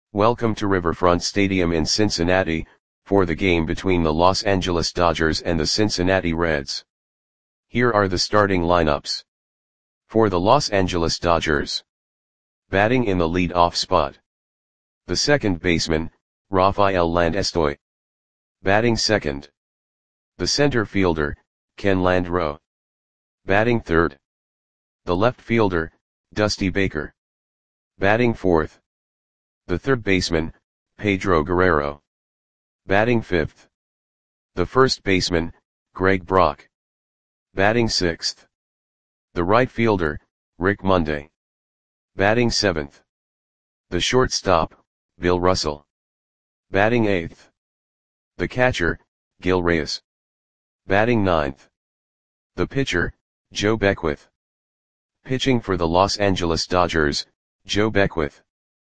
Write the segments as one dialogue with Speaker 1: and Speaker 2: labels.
Speaker 1: Welcome to Riverfront Stadium in Cincinnati, for the game between the Los Angeles Dodgers and the Cincinnati Reds. Here are the starting lineups. For the Los Angeles Dodgers. Batting in the lead-off spot. The second baseman, Rafael Landestoy. Batting second. The center fielder, Ken Landreaux. Batting third. The left fielder, Dusty Baker. Batting fourth. The third baseman, Pedro Guerrero. Batting fifth. The first baseman, Greg Brock. Batting sixth. The right fielder, Rick Monday. Batting seventh. The shortstop, Bill Russell. Batting eighth. The catcher, Gil Reyes. Batting ninth. The pitcher, Joe Beckwith. Pitching for the Los Angeles Dodgers, Joe Beckwith.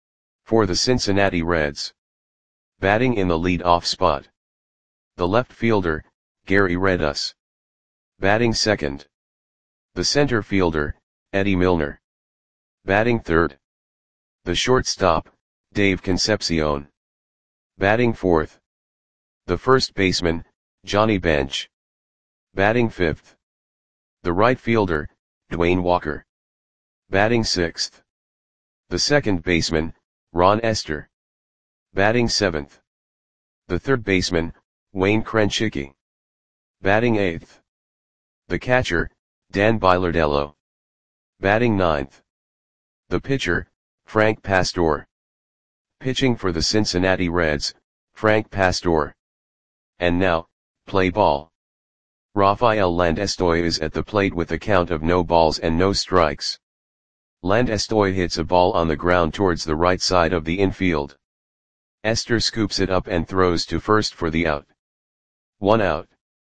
Speaker 1: For the Cincinnati Reds. Batting in the lead-off spot. The left fielder, Gary Redus. Batting second. The center fielder, Eddie Milner. Batting third. The shortstop, Dave Concepcion. Batting fourth. The first baseman, Johnny Bench. Batting fifth. The right fielder, Dwayne Walker. Batting sixth. The second baseman, Ron Estes. Batting seventh. The third baseman, Wayne Krenchicki. Batting eighth. The catcher, Dan Bilardello. Batting ninth. The pitcher, Frank Pastore. Pitching for the Cincinnati Reds, Frank Pastore. And now, play ball. Rafael Landestoy is at the plate with a count of no balls and no strikes. Landestoy hits a ball on the ground towards the right side of the infield. Estes scoops it up and throws to first for the out. 1 out.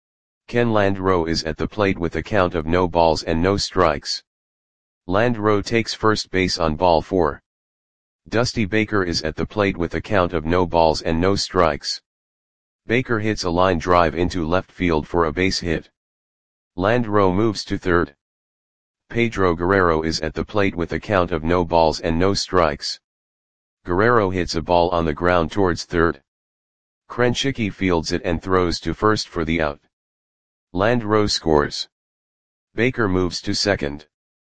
Speaker 1: Ken Landreaux is at the plate with a count of no balls and no strikes. Landreaux takes first base on ball 4. Dusty Baker is at the plate with a count of no balls and no strikes. Baker hits a line drive into left field for a base hit. Landreaux moves to third. Pedro Guerrero is at the plate with a count of no balls and no strikes. Guerrero hits a ball on the ground towards third. Krenchicki fields it and throws to first for the out. Landreaux scores. Baker moves to second.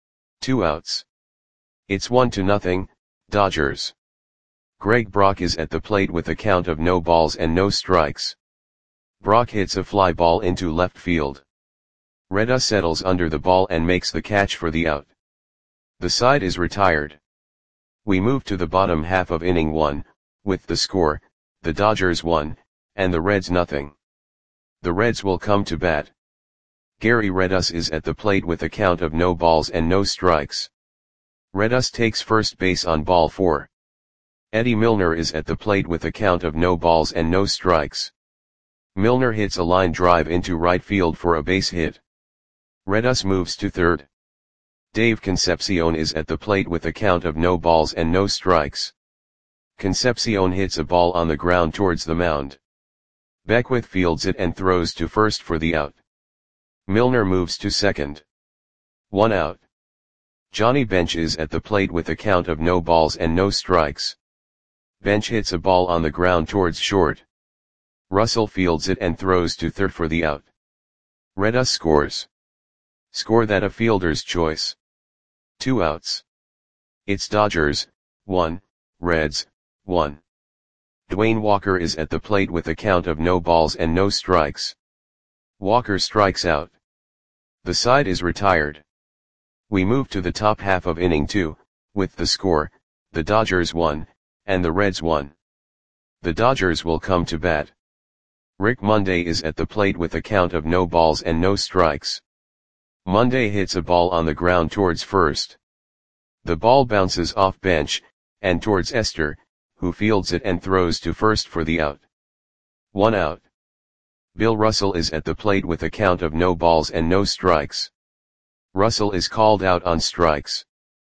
Speaker 1: 2 outs. It's 1-0, Dodgers. Greg Brock is at the plate with a count of no balls and no strikes. Brock hits a fly ball into left field. Redus settles under the ball and makes the catch for the out. The side is retired. We move to the bottom half of inning 1, with the score, the Dodgers 1, and the Reds 0. The Reds will come to bat. Gary Redus is at the plate with a count of no balls and no strikes. Redus takes first base on ball 4. Eddie Milner is at the plate with a count of no balls and no strikes. Milner hits a line drive into right field for a base hit. Redus moves to third. Dave Concepcion is at the plate with a count of no balls and no strikes. Concepcion hits a ball on the ground towards the mound. Beckwith fields it and throws to first for the out. Milner moves to second. 1 out. Johnny Bench is at the plate with a count of no balls and no strikes. Bench hits a ball on the ground towards short. Russell fields it and throws to third for the out. Redus scores. Score that a fielder's choice. 2 outs. It's Dodgers, 1, Reds, 1. Dwayne Walker is at the plate with a count of no balls and no strikes. Walker strikes out. The side is retired. We move to the top half of inning 2, with the score, the Dodgers 1, and the Reds 1. The Dodgers will come to bat. Rick Monday is at the plate with a count of no balls and no strikes. Monday hits a ball on the ground towards first. The ball bounces off Bench, and towards Estes, who fields it and throws to first for the out. 1 out. Bill Russell is at the plate with a count of no balls and no strikes. Russell is called out on strikes.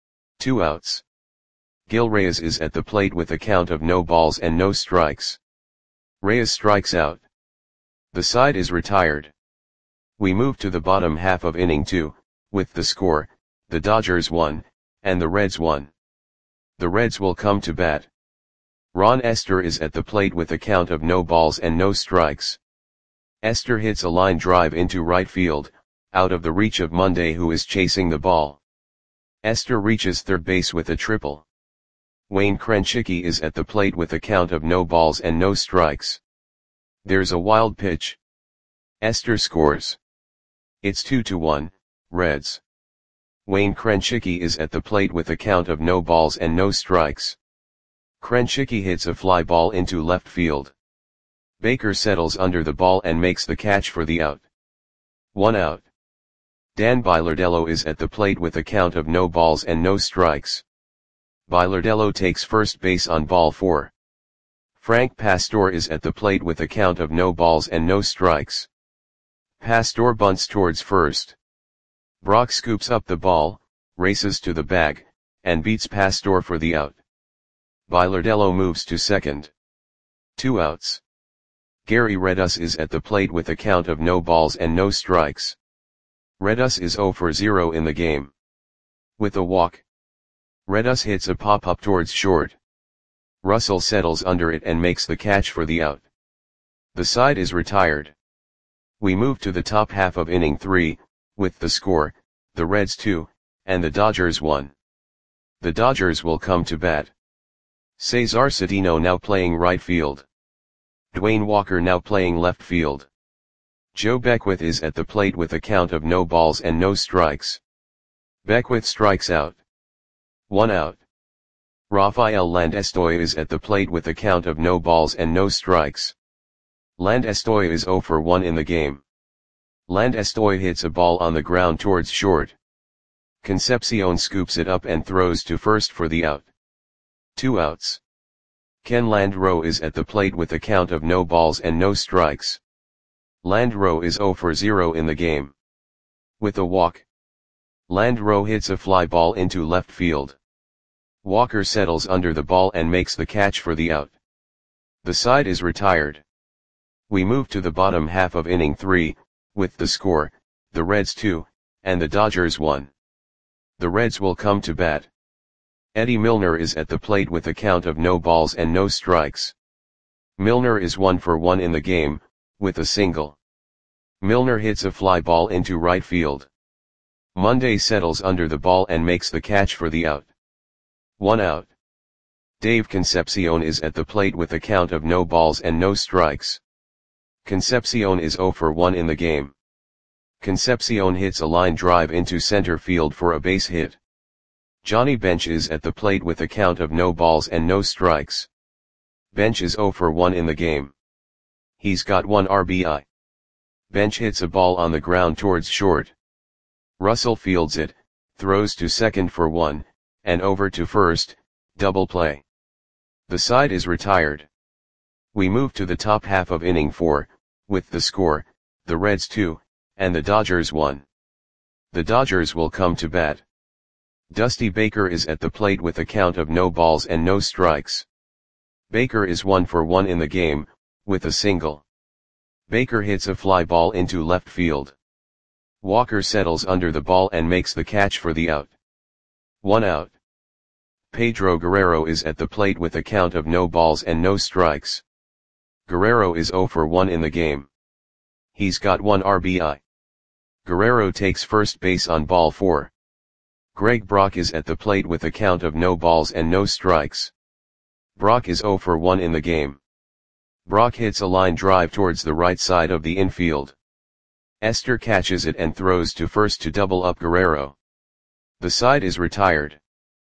Speaker 1: 2 outs. Gil Reyes is at the plate with a count of no balls and no strikes. Reyes strikes out. The side is retired. We move to the bottom half of inning 2, with the score, the Dodgers 1, and the Reds 1. The Reds will come to bat. Ron Estes is at the plate with a count of no balls and no strikes. Estes hits a line drive into right field, out of the reach of Monday, who is chasing the ball. Estes reaches third base with a triple. Wayne Krenchicki is at the plate with a count of no balls and no strikes. There's a wild pitch. Estes scores. It's 2-1, Reds. Wayne Krenchicki is at the plate with a count of no balls and no strikes. Krenchicki hits a fly ball into left field. Baker settles under the ball and makes the catch for the out. 1 out. Dan Bilardello is at the plate with a count of no balls and no strikes. Bilardello takes first base on ball 4. Frank Pastor is at the plate with a count of no balls and no strikes. Pastor bunts towards first. Brock scoops up the ball, races to the bag, and beats Pastor for the out. Bilardello moves to second. 2 outs. Gary Redus is at the plate with a count of no balls and no strikes. Redus is 0 for 0 in the game. With a walk, Redus hits a pop-up towards short. Russell settles under it and makes the catch for the out. The side is retired. We move to the top half of inning 3, with the score, the Reds 2, and the Dodgers 1. The Dodgers will come to bat. Cesar Cedeno now playing right field. Dwayne Walker now playing left field. Joe Beckwith is at the plate with a count of no balls and no strikes. Beckwith strikes out. 1 out. Rafael Landestoy is at the plate with a count of no balls and no strikes. Landestoy is 0 for 1 in the game. Landestoy hits a ball on the ground towards short. Concepcion scoops it up and throws to first for the out. 2 outs. Ken Landreau is at the plate with a count of no balls and no strikes. Landreau is 0 for 0 in the game. With a walk, Landreau hits a fly ball into left field. Walker settles under the ball and makes the catch for the out. The side is retired. We move to the bottom half of inning 3, with the score, the Reds 2, and the Dodgers 1. The Reds will come to bat. Eddie Milner is at the plate with a count of no balls and no strikes. Milner is 1 for 1 in the game, with a single. Milner hits a fly ball into right field. Monday settles under the ball and makes the catch for the out. 1 out. Dave Concepcion is at the plate with a count of no balls and no strikes. Concepcion is 0 for 1 in the game. Concepcion hits a line drive into center field for a base hit. Johnny Bench is at the plate with a count of no balls and no strikes. Bench is 0 for 1 in the game. He's got 1 RBI. Bench hits a ball on the ground towards short. Russell fields it, throws to second for 1, and over to first, double play. The side is retired. We move to the top half of inning 4, with the score, the Reds 2, and the Dodgers 1. The Dodgers will come to bat. Dusty Baker is at the plate with a count of no balls and no strikes. Baker is 1 for 1 in the game, with a single. Baker hits a fly ball into left field. Walker settles under the ball and makes the catch for the out. 1 out. Pedro Guerrero is at the plate with a count of no balls and no strikes. Guerrero is 0 for 1 in the game. He's got 1 RBI. Guerrero takes first base on ball 4. Greg Brock is at the plate with a count of no balls and no strikes. Brock is 0 for 1 in the game. Brock hits a line drive towards the right side of the infield. Estes catches it and throws to first to double up Guerrero. The side is retired.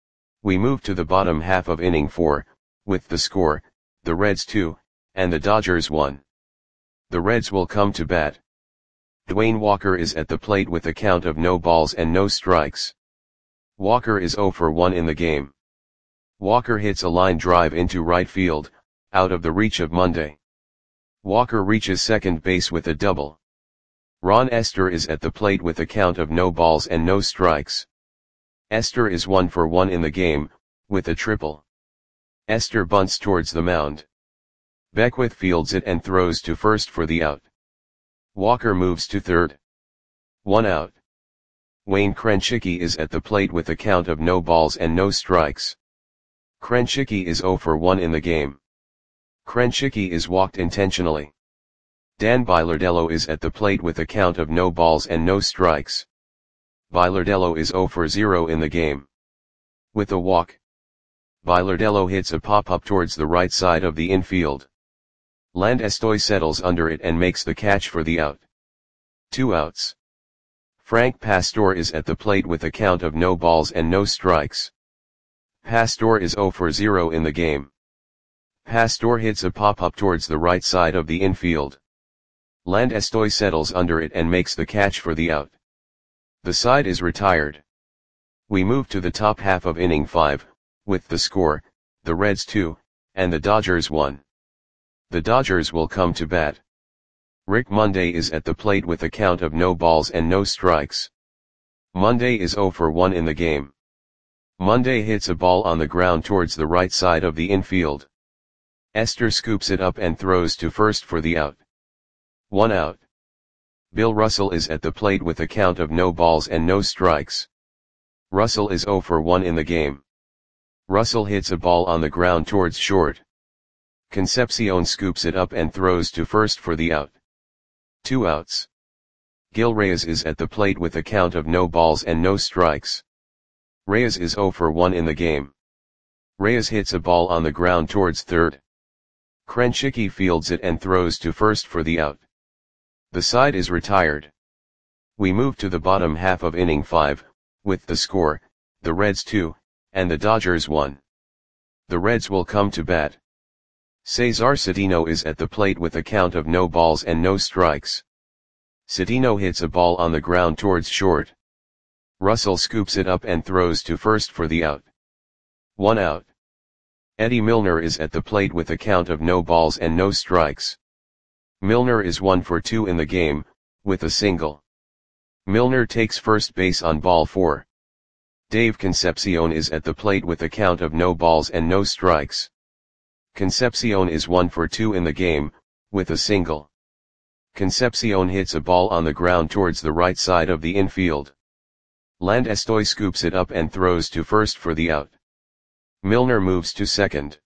Speaker 1: We move to the bottom half of inning 4, with the score, the Reds 2, and the Dodgers 1. The Reds will come to bat. Dwayne Walker is at the plate with a count of no balls and no strikes. Walker is 0 for 1 in the game. Walker hits a line drive into right field, out of the reach of Monday. Walker reaches second base with a double. Ron Estes is at the plate with a count of no balls and no strikes. Estes is 1 for 1 in the game, with a triple. Estes bunts towards the mound. Beckwith fields it and throws to first for the out. Walker moves to third. 1 out. Wayne Krenchicki is at the plate with a count of no balls and no strikes. Krenchicki is 0 for 1 in the game. Krenchicki is walked intentionally. Dan Bilardello is at the plate with a count of no balls and no strikes. Bilardello is 0 for 0 in the game. With a walk, Bilardello hits a pop-up towards the right side of the infield. Landestoy settles under it and makes the catch for the out. 2 outs. Frank Pastore is at the plate with a count of no balls and no strikes. Pastore is 0 for 0 in the game. Pastore hits a pop-up towards the right side of the infield. Landestoy settles under it and makes the catch for the out. The side is retired. We move to the top half of inning 5, with the score, the Reds 2, and the Dodgers 1. The Dodgers will come to bat. Rick Monday is at the plate with a count of no balls and no strikes. Monday is 0 for 1 in the game. Monday hits a ball on the ground towards the right side of the infield. Esther scoops it up and throws to first for the out. 1 out. Bill Russell is at the plate with a count of no balls and no strikes. Russell is 0 for 1 in the game. Russell hits a ball on the ground towards short. Concepcion scoops it up and throws to first for the out. 2 outs. Gil Reyes is at the plate with a count of no balls and no strikes. Reyes is 0 for 1 in the game. Reyes hits a ball on the ground towards third. Krenchicki fields it and throws to first for the out. The side is retired. We move to the bottom half of inning 5, with the score, the Reds 2, and the Dodgers 1. The Reds will come to bat. Cesar Cedeno is at the plate with a count of no balls and no strikes. Cedeno hits a ball on the ground towards short. Russell scoops it up and throws to first for the out. 1 out. Eddie Milner is at the plate with a count of no balls and no strikes. Milner is 1 for 2 in the game, with a single. Milner takes first base on ball 4. Dave Concepcion is at the plate with a count of no balls and no strikes. Concepcion is 1 for 2 in the game, with a single. Concepcion hits a ball on the ground towards the right side of the infield. Landestoy scoops it up and throws to first for the out. Milner moves to second.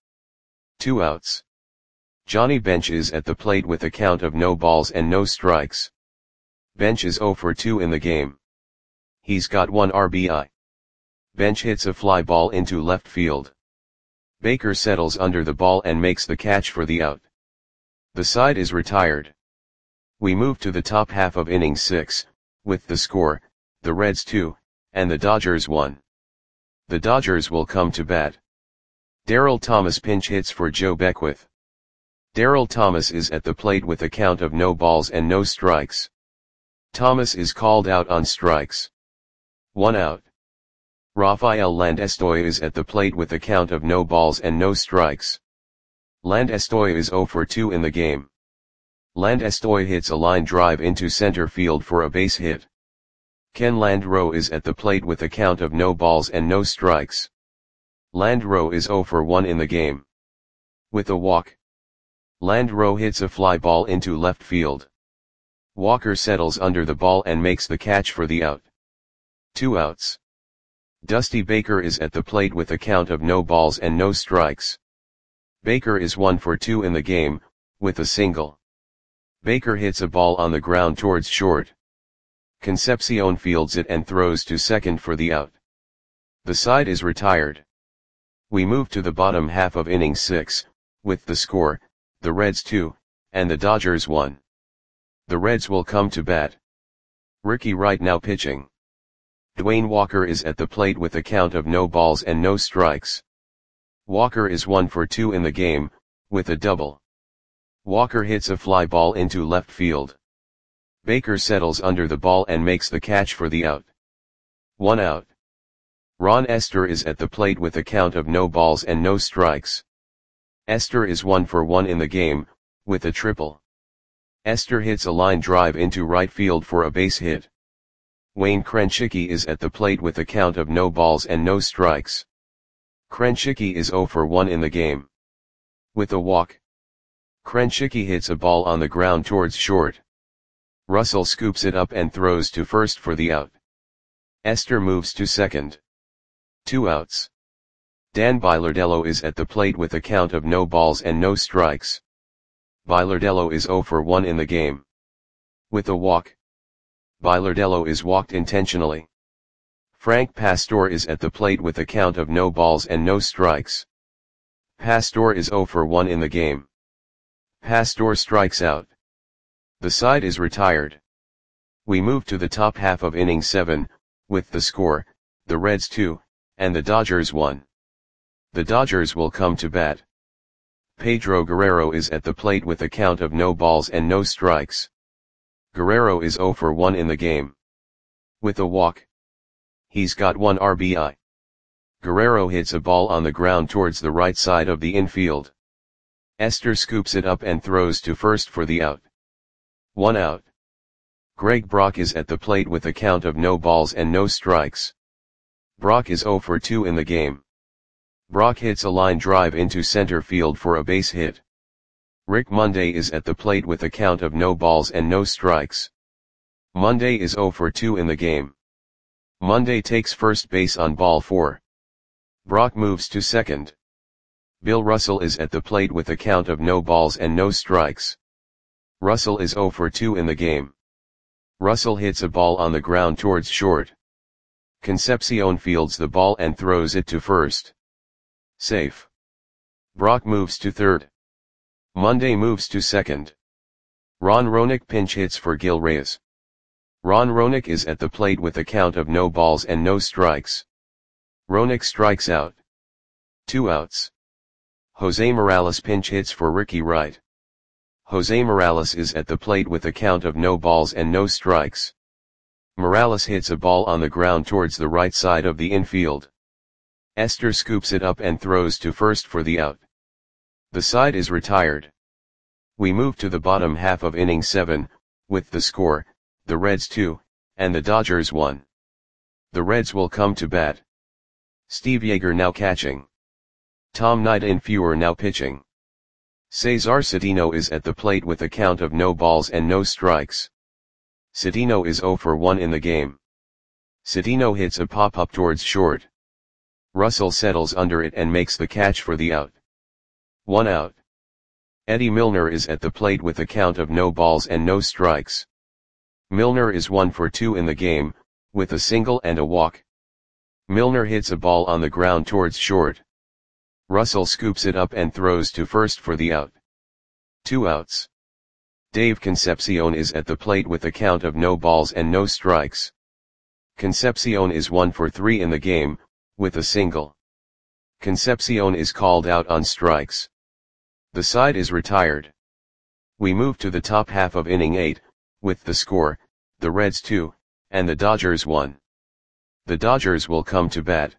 Speaker 1: 2 outs. Johnny Bench is at the plate with a count of no balls and no strikes. Bench is 0 for 2 in the game. He's got 1 RBI. Bench hits a fly ball into left field. Baker settles under the ball and makes the catch for the out. The side is retired. We move to the top half of inning 6, with the score, the Reds 2, and the Dodgers 1. The Dodgers will come to bat. Darryl Thomas pinch hits for Joe Beckwith. Darryl Thomas is at the plate with a count of no balls and no strikes. Thomas is called out on strikes. 1 out. Rafael Landestoy is at the plate with a count of no balls and no strikes. Landestoy is 0 for 2 in the game. Landestoy hits a line drive into center field for a base hit. Ken Landreau is at the plate with a count of no balls and no strikes. Landreau is 0 for 1 in the game. With a walk, Landreau hits a fly ball into left field. Walker settles under the ball and makes the catch for the out. 2 outs. Dusty Baker is at the plate with a count of no balls and no strikes. Baker is 1 for 2 in the game, with a single. Baker hits a ball on the ground towards short. Concepcion fields it and throws to second for the out. The side is retired. We move to the bottom half of inning 6, with the score, the Reds 2, and the Dodgers 1. The Reds will come to bat. Ricky Wright now pitching. Dwayne Walker is at the plate with a count of no balls and no strikes. Walker is 1 for 2 in the game, with a double. Walker hits a fly ball into left field. Baker settles under the ball and makes the catch for the out. 1 out. Ron Esther is at the plate with a count of no balls and no strikes. Esther is 1 for 1 in the game, with a triple. Esther hits a line drive into right field for a base hit. Wayne Krenchicki is at the plate with a count of no balls and no strikes. Krenchicki is 0 for 1 in the game. With a walk, Krenchicki hits a ball on the ground towards short. Russell scoops it up and throws to first for the out. Esther moves to second. 2 outs. Dan Bilardello is at the plate with a count of no balls and no strikes. Bilardello is 0 for 1 in the game. With a walk. Bilardello is walked intentionally. Frank Pastore is at the plate with a count of no balls and no strikes. Pastore is 0 for 1 in the game. Pastore strikes out. The side is retired. We move to the top half of inning 7, with the score, the Reds 2, and the Dodgers 1. The Dodgers will come to bat. Pedro Guerrero is at the plate with a count of no balls and no strikes. Guerrero is 0 for 1 in the game. With a walk. He's got 1 RBI. Guerrero hits a ball on the ground towards the right side of the infield. Esther scoops it up and throws to first for the out. 1 out. Greg Brock is at the plate with a count of no balls and no strikes. Brock is 0 for 2 in the game. Brock hits a line drive into center field for a base hit. Rick Monday is at the plate with a count of no balls and no strikes. Monday is 0 for 2 in the game. Monday takes first base on ball 4. Brock moves to second. Bill Russell is at the plate with a count of no balls and no strikes. Russell is 0 for 2 in the game. Russell hits a ball on the ground towards short. Concepcion fields the ball and throws it to first. Safe. Brock moves to third. Monday moves to second. Ron Roenick pinch hits for Gil Reyes. Ron Roenick is at the plate with a count of no balls and no strikes. Roenick strikes out. 2 outs. Jose Morales pinch hits for Ricky Wright. Jose Morales is at the plate with a count of no balls and no strikes. Morales hits a ball on the ground towards the right side of the infield. Esther scoops it up and throws to first for the out. The side is retired. We move to the bottom half of inning 7, with the score, the Reds 2, and the Dodgers 1. The Reds will come to bat. Steve Yeager now catching. Tom Nidenfuer now pitching. Cesar Cedeno is at the plate with a count of no balls and no strikes. Cedeno is 0 for 1 in the game. Cedeno hits a pop-up towards short. Russell settles under it and makes the catch for the out. 1 out. Eddie Milner is at the plate with a count of no balls and no strikes. Milner is 1 for 2 in the game, with a single and a walk. Milner hits a ball on the ground towards short. Russell scoops it up and throws to first for the out. 2 outs. Dave Concepcion is at the plate with a count of no balls and no strikes. Concepcion is 1 for 3 in the game, with a single. Concepcion is called out on strikes. The side is retired. We move to the top half of inning 8, with the score, the Reds 2, and the Dodgers 1. The Dodgers will come to bat.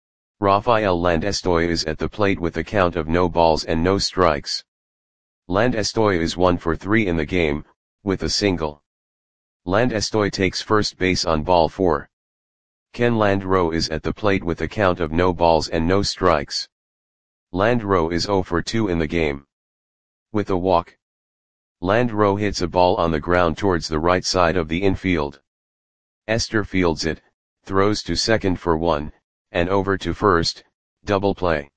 Speaker 1: Rafael Landestoy is at the plate with a count of no balls and no strikes. Landestoy is 1 for 3 in the game, with a single. Landestoy takes first base on ball 4. Ken Landreau is at the plate with a count of no balls and no strikes. Landreau is 0 for 2 in the game. With a walk. Landreau hits a ball on the ground towards the right side of the infield. Esther fields it, throws to second for 1, and over to first, double play.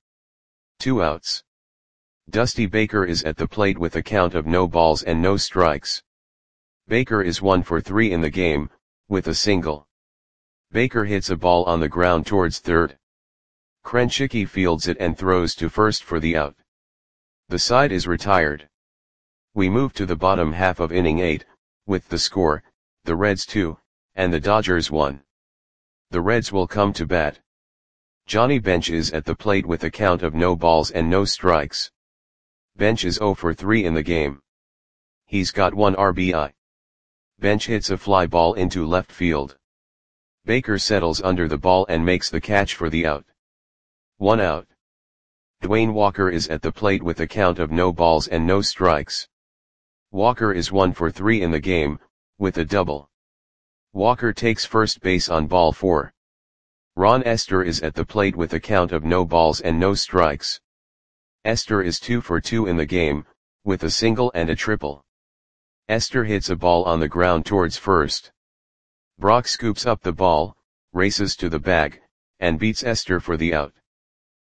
Speaker 1: 2 outs. Dusty Baker is at the plate with a count of no balls and no strikes. Baker is 1 for 3 in the game, with a single. Baker hits a ball on the ground towards third. Krenchicki fields it and throws to first for the out. The side is retired. We move to the bottom half of inning 8, with the score, the Reds 2, and the Dodgers 1. The Reds will come to bat. Johnny Bench is at the plate with a count of no balls and no strikes. Bench is 0 for 3 in the game. He's got 1 RBI. Bench hits a fly ball into left field. Baker settles under the ball and makes the catch for the out. 1 out. Dwayne Walker is at the plate with a count of no balls and no strikes. Walker is 1 for 3 in the game, with a double. Walker takes first base on ball 4. Ron Esther is at the plate with a count of no balls and no strikes. Esther is 2 for 2 in the game, with a single and a triple. Esther hits a ball on the ground towards first. Brock scoops up the ball, races to the bag, and beats Esther for the out.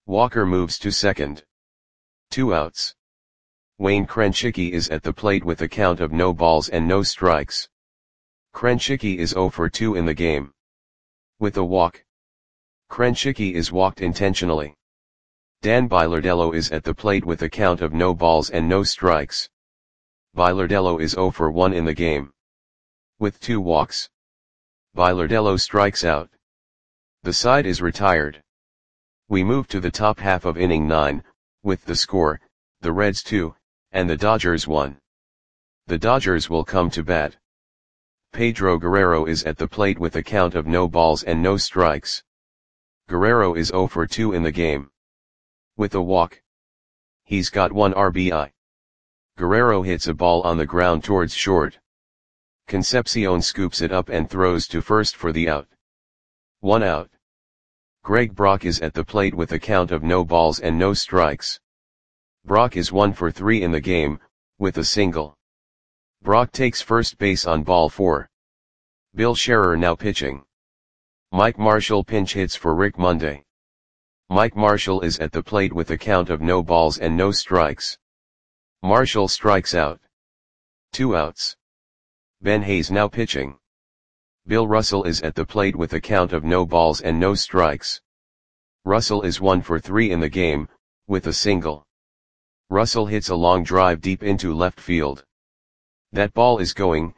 Speaker 1: Walker moves to second. 2 outs. Wayne Krensicki is at the plate with a count of no balls and no strikes. Krensicki is 0 for 2 in the game. With a walk. Krensicki is walked intentionally. Dan Bilardello is at the plate with a count of no balls and no strikes. Bilardello is 0 for 1 in the game. With 2 walks. Bilardello strikes out. The side is retired. We move to the top half of inning 9, with the score, the Reds 2, and the Dodgers 1. The Dodgers will come to bat. Pedro Guerrero is at the plate with a count of no balls and no strikes. Guerrero is 0 for 2 in the game. With a walk. He's got 1 RBI. Guerrero hits a ball on the ground towards short. Concepcion scoops it up and throws to first for the out. 1 out. Greg Brock is at the plate with a count of no balls and no strikes. Brock is 1 for 3 in the game, with a single. Brock takes first base on ball 4. Bill Scherer now pitching. Mike Marshall pinch hits for Rick Monday. Mike Marshall is at the plate with a count of no balls and no strikes. Marshall strikes out. 2 outs. Ben Hayes now pitching. Bill Russell is at the plate with a count of no balls and no strikes. Russell is 1 for 3 in the game, with a single. Russell hits a long drive deep into left field. That ball is gone.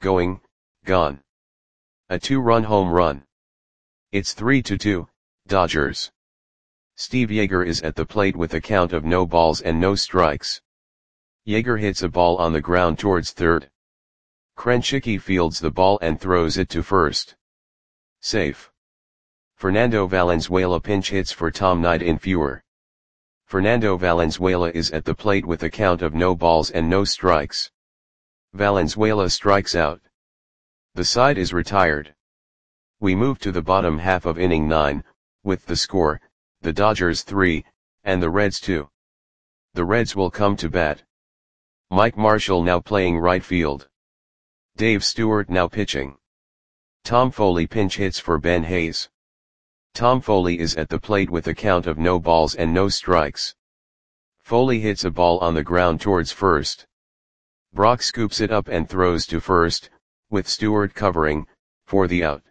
Speaker 1: A 2-run home run. It's 3-2, Dodgers. Steve Yeager is at the plate with a count of no balls and no strikes. Yeager hits a ball on the ground towards third. Krensicki fields the ball and throws it to first. Safe. Fernando Valenzuela pinch hits for Tom Knight in fewer. Fernando Valenzuela is at the plate with a count of no balls and no strikes. Valenzuela strikes out. The side is retired. We move to the bottom half of inning 9, with the score, the Dodgers 3, and the Reds 2. The Reds will come to bat. Mike Marshall now playing right field. Dave Stewart now pitching. Tom Foley pinch hits for Ben Hayes. Tom Foley is at the plate with a count of no balls and no strikes. Foley hits a ball on the ground towards first. Brock scoops it up and throws to first, with Stewart covering, for the out.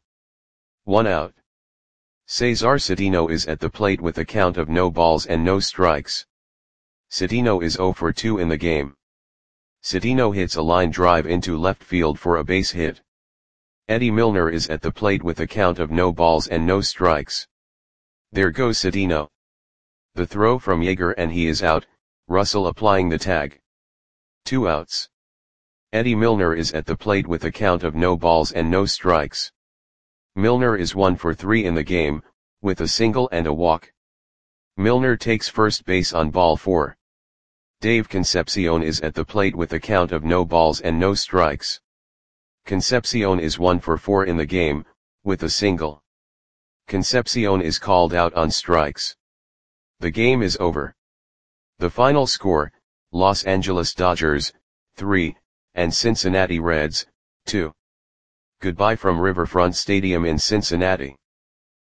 Speaker 1: 1 out. Cesar Cedeno is at the plate with a count of no balls and no strikes. Cedeno is 0 for 2 in the game. Cedeno hits a line drive into left field for a base hit. Eddie Milner is at the plate with a count of no balls and no strikes. There goes Cedeno. The throw from Yeager and he is out, Russell applying the tag. 2 outs. Eddie Milner is at the plate with a count of no balls and no strikes. Milner is 1 for 3 in the game, with a single and a walk. Milner takes first base on ball 4. Dave Concepcion is at the plate with a count of no balls and no strikes. Concepcion is 1 for 4 in the game, with a single. Concepcion is called out on strikes. The game is over. The final score, Los Angeles Dodgers, 3, and Cincinnati Reds, 2. Goodbye from Riverfront Stadium in Cincinnati.